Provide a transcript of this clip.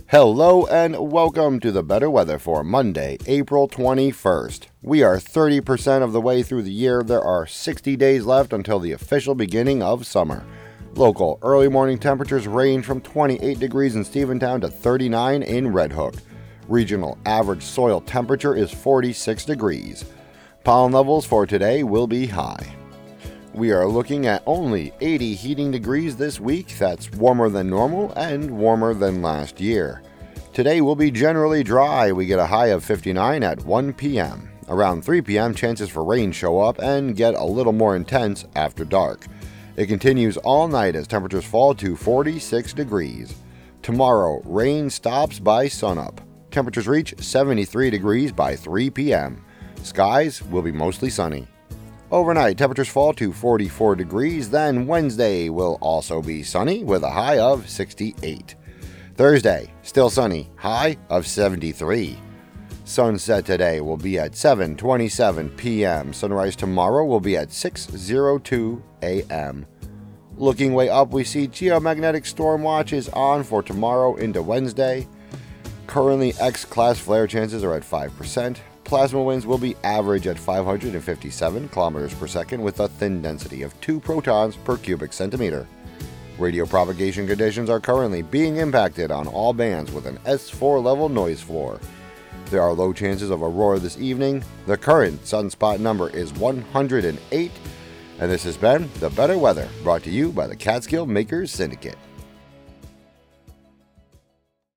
Hello and welcome to the better weather for Monday, April 21st. We are 30% of the way through the year. There are 60 days left until the official beginning of summer. Local early morning temperatures range from 28 degrees in Stephentown to 39 in Red Hook. Regional average soil temperature is 46 degrees. Pollen levels for today will be high. We are looking at only 80 heating degrees this week. That's warmer than normal and warmer than last year. Today will be generally dry. We get a high of 59 at 1 p.m. Around 3 p.m., chances for rain show up and get a little more intense after dark. It continues all night as temperatures fall to 46 degrees. Tomorrow, rain stops by sunup. Temperatures reach 73 degrees by 3 p.m. Skies will be mostly sunny. Overnight, temperatures fall to 44 degrees, then Wednesday will also be sunny with a high of 68. Thursday, still sunny, high of 73. Sunset today will be at 7:27 p.m. Sunrise tomorrow will be at 6:02 a.m. Looking way up, we see geomagnetic storm watch is on for tomorrow into Wednesday. Currently, X-class flare chances are at 5%. Plasma winds will be average at 557 kilometers per second with a thin density of 2 protons per cubic centimeter. Radio propagation conditions are currently being impacted on all bands with an S4 level noise floor. There are low chances of aurora this evening. The current sunspot number is 108. And this has been The Better Weather, brought to you by the Catskill Makers Syndicate.